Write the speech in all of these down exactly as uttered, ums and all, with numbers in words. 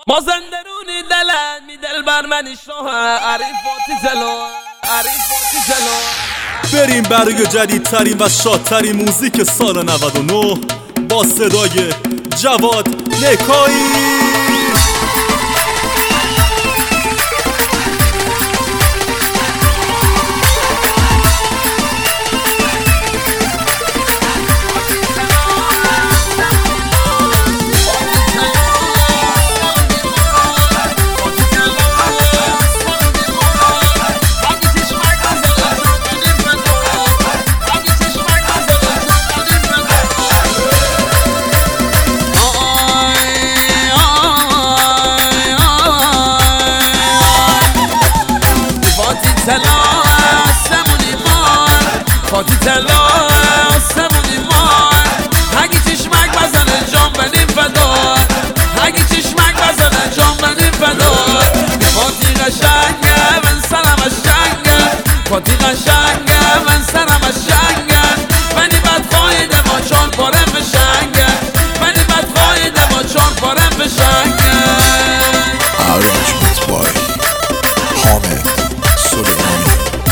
مازندرونی دلن می دل بر منی شاه عریفاتی جلو عریفاتی جلو. بریم برای جدیدترین و شادترین موزیک سال نود و نه با صدای جواد نکایی. تلا آسمونی مار فاتی تلا آسمونی مار اگه چشمک بزنه جام بنیم فدار اگه چشمک بزنه جام بنیم فدار فاتی قشنگه من سرم قشنگه فاتی قشنگه من سرم قشنگه منی بد قایده ما چون پارم بشنگه منی بد قایده ما چون پارم بشنگه. Arrangement by Hamid Suleymani.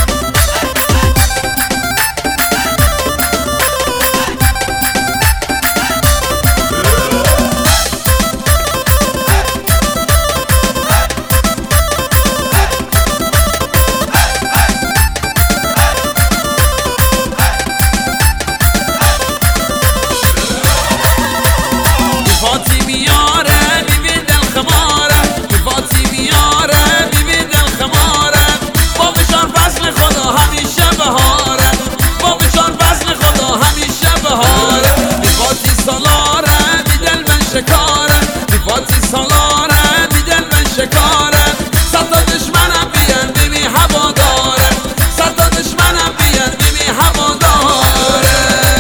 فاتی میاره بیبی دل خماره فاتی میاره بیبی دل خماره با بشان فصل خدا همیشه بهاره با بشان فصل خدا همیشه بهاره فاتی سالاره بی دل من شکاره فاتی سالاره بی دل من شکاره صد تا دشمنم بیان بیبی هوا داره صد تا دشمنم بیان بیبی هوا داره.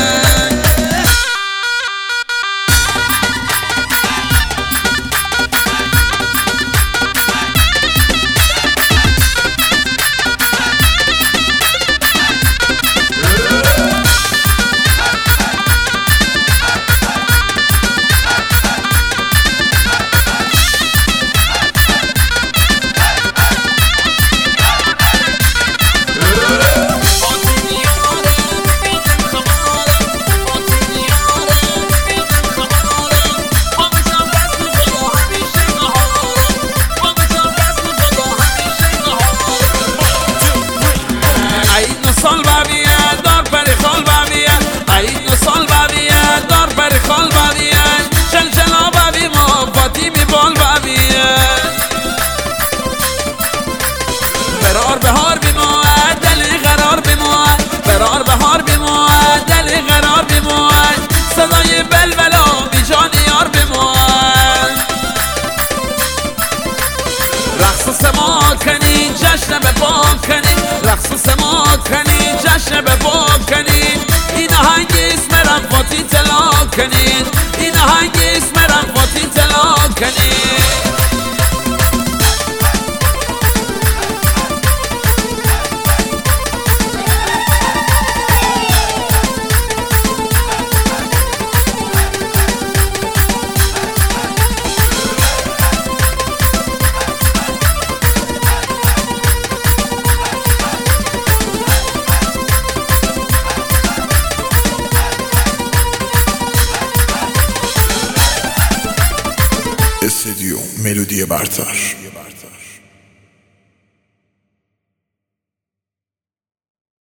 سال بابیه دار پری خال بابیه عید سال بابیه دار پری خال بابیه چل چلا بابی ما فاتی می بال بابیه برار بهار بی ما دلی قرار بی ما برار بهار بی ما دلی قرار بی ما صدای بلبلا بی جان یار بی ما رقص سماعت کنی جشن به پاک کنی رقص سماعت کنی جشن به پاک کنی این آهنگ اسم رفاتی تلاک کنی این آهنگ اسم رفاتی تلاک کنی. استودیو ملودی برتر.